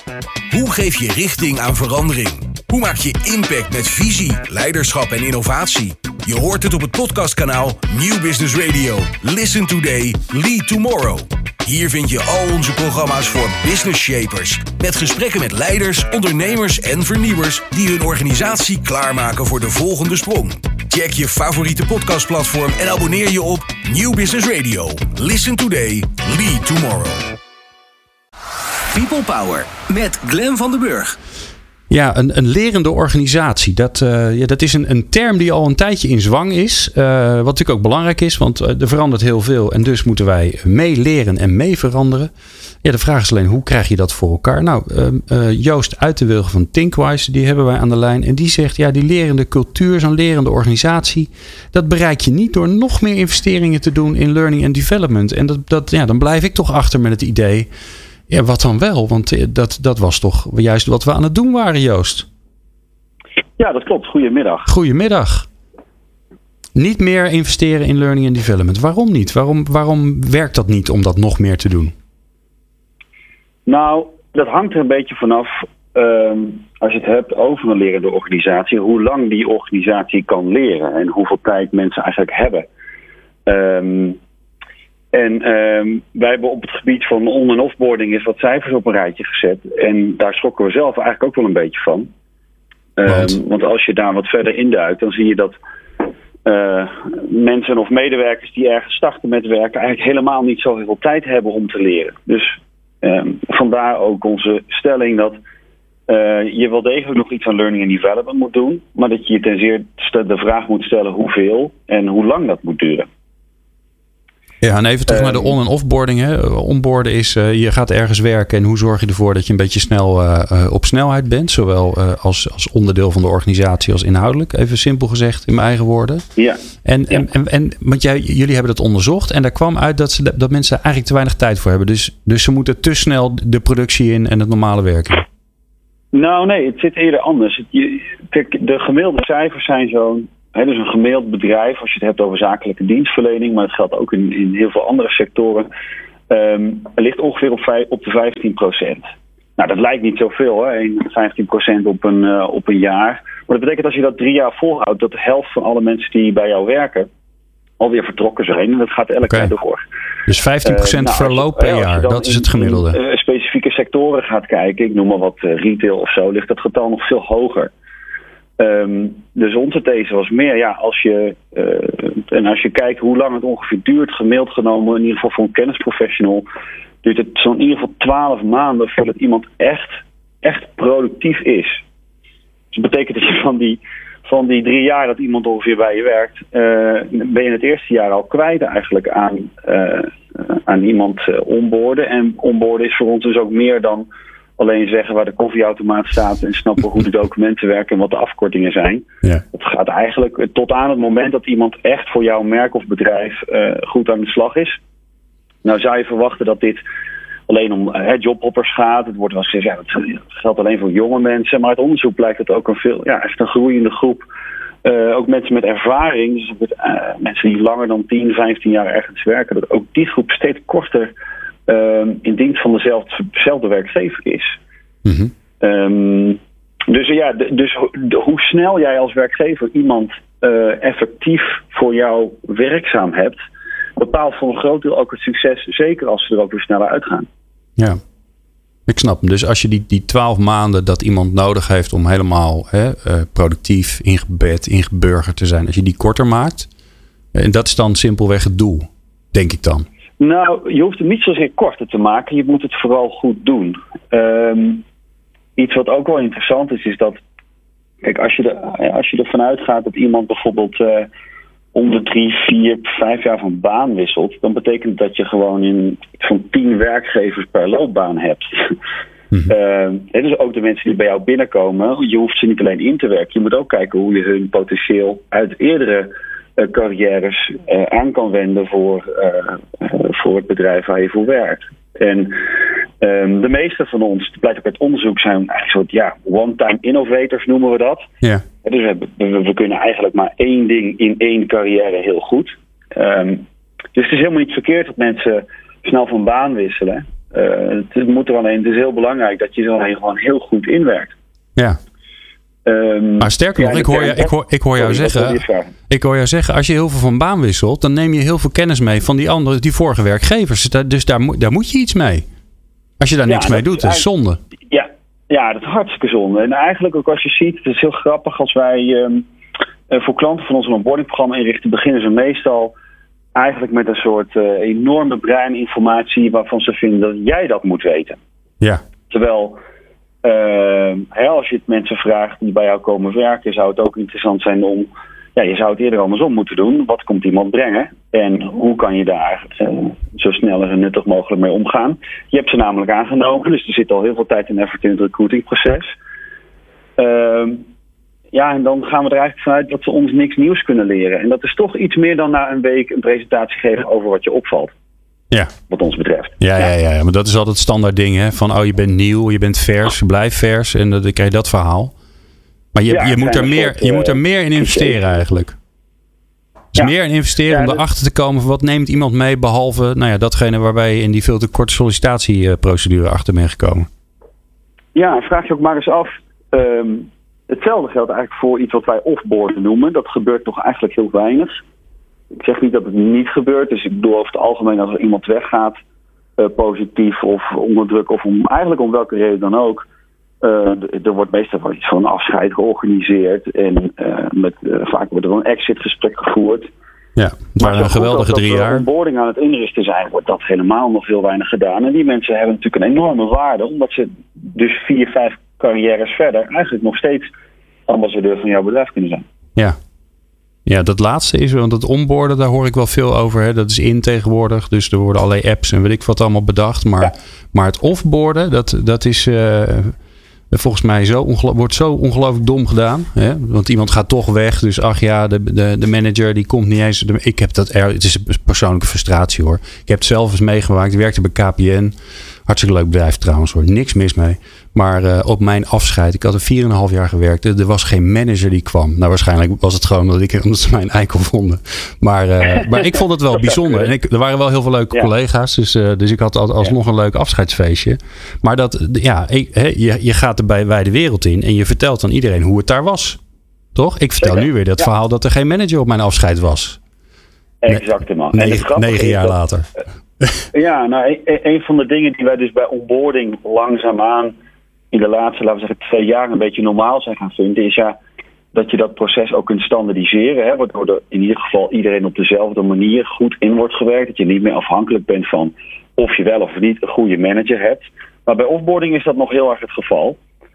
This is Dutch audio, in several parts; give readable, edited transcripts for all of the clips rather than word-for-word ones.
Hoe geef je richting aan verandering? Hoe maak je impact met visie, leiderschap en innovatie? Je hoort het op het podcastkanaal Nieuw Business Radio. Listen today, lead tomorrow. Hier vind je al onze programma's voor business shapers. Met gesprekken met leiders, ondernemers en vernieuwers die hun organisatie klaarmaken voor de volgende sprong. Check je favoriete podcastplatform en abonneer je op Nieuw Business Radio. Listen today, lead tomorrow. People Power met Glenn van den Burg. Ja, een lerende organisatie. Dat is een term die al een tijdje in zwang is. Wat natuurlijk ook belangrijk is, want er verandert heel veel. En dus moeten wij mee leren en mee veranderen. Ja, de vraag is alleen, hoe krijg je dat voor elkaar? Nou, Joost Uitenwilgen van Thinkwise, die hebben wij aan de lijn. En die zegt, ja, die lerende cultuur, zo'n lerende organisatie, dat bereik je niet door nog meer investeringen te doen in learning and development. En dan blijf ik toch achter met het idee, ja, wat dan wel? Want dat was toch juist wat we aan het doen waren, Joost? Ja, dat klopt. Goedemiddag. Goedemiddag. Niet meer investeren in learning and development. Waarom niet? Waarom werkt dat niet om dat nog meer te doen? Nou, dat hangt er een beetje vanaf, als je het hebt over een lerende organisatie, hoe lang die organisatie kan leren en hoeveel tijd mensen eigenlijk hebben. Wij hebben op het gebied van on- en offboarding eens wat cijfers op een rijtje gezet. En daar schrokken we zelf eigenlijk ook wel een beetje van. Want als je daar wat verder induikt, dan zie je dat mensen of medewerkers die ergens starten met werken eigenlijk helemaal niet zo heel veel tijd hebben om te leren. Dus vandaar ook onze stelling dat je wel degelijk nog iets aan learning and development moet doen, maar dat je ten zeerste de vraag moet stellen hoeveel en hoe lang dat moet duren. Ja, en even terug naar de on- en offboarding. Hè. Onboarden is, je gaat ergens werken en hoe zorg je ervoor dat je een beetje snel op snelheid bent. Zowel als onderdeel van de organisatie als inhoudelijk. Even simpel gezegd in mijn eigen woorden. Ja. Want jullie hebben dat onderzocht en daar kwam uit dat mensen eigenlijk te weinig tijd voor hebben. Dus ze moeten te snel de productie in en het normale werken. Nou nee, het zit eerder anders. Kijk, de gemiddelde cijfers zijn zo'n, dus een gemiddeld bedrijf, als je het hebt over zakelijke dienstverlening, maar het geldt ook in heel veel andere sectoren, ligt ongeveer op de 15%. Nou, dat lijkt niet zoveel, hè? 15% op een jaar. Maar dat betekent als je dat 3 jaar volhoudt, dat de helft van alle mensen die bij jou werken alweer vertrokken zijn. En dat gaat elk jaar door. Dus 15% verloop per jaar, dat is het gemiddelde. In specifieke sectoren gaat kijken, ik noem maar wat retail of zo, ligt dat getal nog veel hoger. Dus onze these was meer, ja, als je kijkt hoe lang het ongeveer duurt, gemiddeld genomen, in ieder geval voor een kennisprofessional, duurt het zo'n in ieder geval 12 maanden voordat iemand echt productief is. Dus dat betekent dat je van die 3 jaar dat iemand ongeveer bij je werkt, ben je het eerste jaar al kwijt eigenlijk aan iemand onboarden. En onboarden is voor ons dus ook meer dan alleen zeggen waar de koffieautomaat staat en snappen hoe de documenten werken en wat de afkortingen zijn. Ja. Het gaat eigenlijk tot aan het moment dat iemand echt voor jouw merk of bedrijf goed aan de slag is. Nou zou je verwachten dat dit alleen om jobhoppers gaat. Het wordt wel gezegd, ja, dat geldt alleen voor jonge mensen. Maar uit onderzoek blijkt dat ook echt een groeiende groep. Ook mensen met ervaring, dus mensen die langer dan 10, 15 jaar ergens werken, dat ook die groep steeds korter in dienst van dezelfde werkgever is. Mm-hmm. Dus hoe snel jij als werkgever iemand effectief voor jou werkzaam hebt, bepaalt voor een groot deel ook het succes, zeker als ze er ook weer sneller uitgaan. Ja, ik snap hem. Dus als je die 12 maanden dat iemand nodig heeft om helemaal productief, ingebed, ingeburgerd te zijn, als je die korter maakt, en dat is dan simpelweg het doel, denk ik dan. Nou, je hoeft het niet zozeer korter te maken. Je moet het vooral goed doen. Iets wat ook wel interessant is dat, kijk, als je ervan uitgaat dat iemand bijvoorbeeld om de 3, 4, 5 jaar van baan wisselt, dan betekent dat je gewoon van 10 werkgevers per loopbaan hebt. Mm-hmm. Dus ook de mensen die bij jou binnenkomen, je hoeft ze niet alleen in te werken. Je moet ook kijken hoe je hun potentieel uit eerdere carrières aan kan wenden voor het bedrijf waar je voor werkt. En de meeste van ons, dat blijkt ook uit onderzoek, zijn eigenlijk soort one-time innovators noemen we dat. Ja. Dus we kunnen eigenlijk maar 1 ding in 1 carrière heel goed. Dus het is helemaal niet verkeerd dat mensen snel van baan wisselen. Het moet er alleen. Het is heel belangrijk dat je er alleen gewoon heel goed inwerkt. Ja. Maar sterker nog, ik hoor jou zeggen, als je heel veel van baan wisselt, dan neem je heel veel kennis mee van die vorige werkgevers. Dus daar moet je iets mee. Als je daar niks mee doet, dat is zonde. Ja, dat is hartstikke zonde. En eigenlijk ook als je ziet, het is heel grappig als wij voor klanten van ons een onboardingprogramma inrichten, beginnen ze meestal eigenlijk met een soort enorme breininformatie waarvan ze vinden dat jij dat moet weten. Ja. Terwijl als je het mensen vraagt die bij jou komen werken, zou het ook interessant zijn om, je zou het eerder andersom moeten doen. Wat komt iemand brengen? En hoe kan je daar zo snel en nuttig mogelijk mee omgaan? Je hebt ze namelijk aangenomen, dus er zit al heel veel tijd en effort in het recruitingproces. En dan gaan we er eigenlijk vanuit dat ze ons niks nieuws kunnen leren. En dat is toch iets meer dan na een week een presentatie geven over wat je opvalt. Ja. Wat ons betreft. Ja, maar dat is altijd standaard ding, hè? Van, je bent nieuw, je bent vers, blijf vers. En dan krijg je dat verhaal. Maar je moet er meer in investeren eigenlijk. Dus meer in investeren om erachter te komen van wat neemt iemand mee, behalve datgene waarbij je in die veel te korte sollicitatieprocedure achter bent gekomen. Ja, en vraag je ook maar eens af. Hetzelfde geldt eigenlijk voor iets wat wij offboarden noemen. Dat gebeurt toch eigenlijk heel weinig. Ik zeg niet dat het niet gebeurt. Dus ik bedoel over het algemeen als er iemand weggaat, positief of onder druk of eigenlijk om welke reden dan ook. Er wordt meestal wel iets van een afscheid georganiseerd. En vaak wordt er wel een exitgesprek gevoerd. Ja, het waren een geweldige 3 jaar. Als onboarding aan het inrichten zijn, wordt dat helemaal nog heel weinig gedaan. En die mensen hebben natuurlijk een enorme waarde. Omdat ze dus 4, 5 carrières verder eigenlijk nog steeds ambassadeur van jouw bedrijf kunnen zijn. Ja, dat laatste is, want het onboarden, daar hoor ik wel veel over. Hè. Dat is in tegenwoordig, dus er worden allerlei apps en weet ik wat allemaal bedacht. Maar het offboarden, dat is volgens mij wordt zo ongelooflijk dom gedaan. Hè? Want iemand gaat toch weg, dus de manager die komt niet eens. Het is een persoonlijke frustratie hoor. Ik heb het zelf eens meegemaakt. Ik werkte bij KPN. Hartstikke leuk bedrijf trouwens hoor. Niks mis mee. Maar op mijn afscheid, ik had er 4,5 jaar gewerkt. Er was geen manager die kwam. Nou, waarschijnlijk was het gewoon omdat ze mij een eikel vonden. Maar ik vond het wel bijzonder. En er waren wel heel veel leuke collega's. Dus ik had alsnog een leuk afscheidsfeestje. Maar je gaat er bij de wereld in. En je vertelt aan iedereen hoe het daar was. Toch? Ik vertel nu weer dat verhaal dat er geen manager op mijn afscheid was. Exact, man. 9 jaar later. Een van de dingen die wij dus bij onboarding langzaamaan in de laatste, laten we zeggen, 2 jaar een beetje normaal zijn gaan vinden, is dat je dat proces ook kunt standaardiseren. Hè, waardoor er in ieder geval iedereen op dezelfde manier goed in wordt gewerkt. Dat je niet meer afhankelijk bent van of je wel of niet een goede manager hebt. Maar bij offboarding is dat nog heel erg het geval.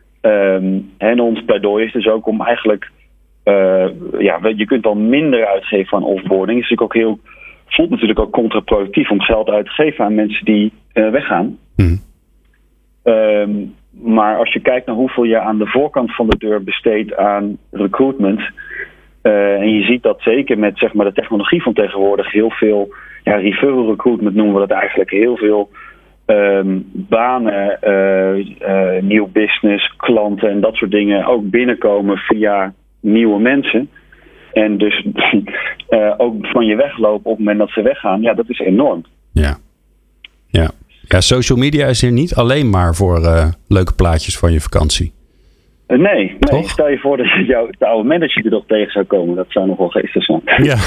En ons pleidooi is dus ook om eigenlijk, je kunt al minder uitgeven aan offboarding. Het is natuurlijk ook voelt natuurlijk ook contraproductief om geld uit te geven aan mensen die weggaan. Maar als je kijkt naar hoeveel je aan de voorkant van de deur besteedt aan recruitment, en je ziet dat zeker met zeg maar de technologie van tegenwoordig heel veel, referral recruitment noemen we dat eigenlijk, heel veel banen, nieuw business, klanten en dat soort dingen ook binnenkomen via nieuwe mensen. En dus ook van je weglopen op het moment dat ze weggaan, dat is enorm. Ja, social media is hier niet alleen maar voor leuke plaatjes van je vakantie. Nee. Stel je voor dat jouw oude manager er nog tegen zou komen. Dat zou nog wel geestig zijn.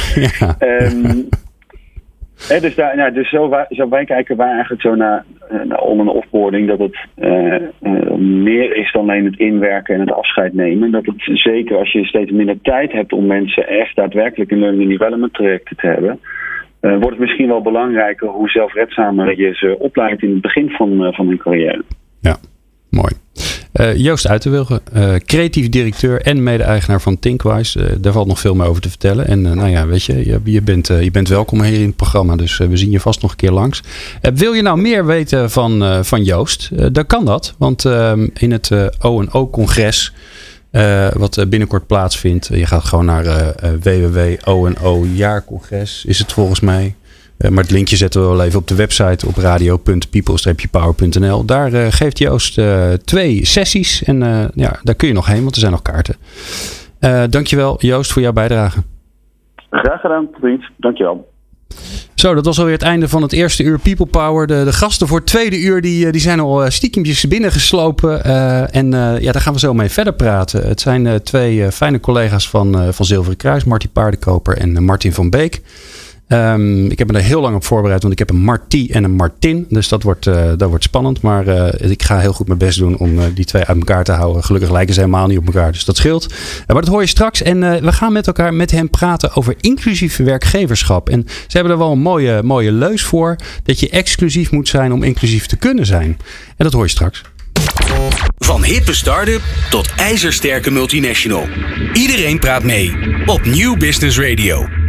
Dus zo wij kijken wij eigenlijk zo naar on- en offboarding, dat het meer is dan alleen het inwerken en het afscheid nemen. Dat het zeker als je steeds minder tijd hebt om mensen echt daadwerkelijk een learning and development traject te hebben, wordt het misschien wel belangrijker hoe zelfredzamer je ze opleidt in het begin van hun carrière. Ja, mooi. Joost Uiterwilgen, creatief directeur en mede-eigenaar van Thinkwise. Daar valt nog veel meer over te vertellen. En weet je bent welkom hier in het programma. Dus we zien je vast nog een keer langs. Wil je nou meer weten van Joost? Dan kan dat. Want in het O&O-congres, wat binnenkort plaatsvindt. Je gaat gewoon naar www.O&O-jaarcongres is het volgens mij. Maar het linkje zetten we wel even op de website op radio.people-power.nl. Daar geeft Joost 2 sessies. En daar kun je nog heen, want er zijn nog kaarten. Dankjewel Joost voor jouw bijdrage. Graag gedaan, vriend. Dankjewel. Zo, dat was alweer het einde van het eerste uur People Power. De gasten voor het tweede uur die zijn al stiekempjes binnengeslopen. Daar gaan we zo mee verder praten. Het zijn twee fijne collega's van Zilveren Kruis. Marty Paardenkoper en Martin van Beek. Ik heb me er heel lang op voorbereid. Want ik heb een Marty en een Martin. Dus dat wordt spannend. Maar ik ga heel goed mijn best doen om die twee uit elkaar te houden. Gelukkig lijken ze helemaal niet op elkaar. Dus dat scheelt. Maar dat hoor je straks. En we gaan met hen praten over inclusief werkgeverschap. En ze hebben er wel een mooie leus voor. Dat je exclusief moet zijn om inclusief te kunnen zijn. En dat hoor je straks. Van hippe start-up tot ijzersterke multinational. Iedereen praat mee op Nieuw Business Radio.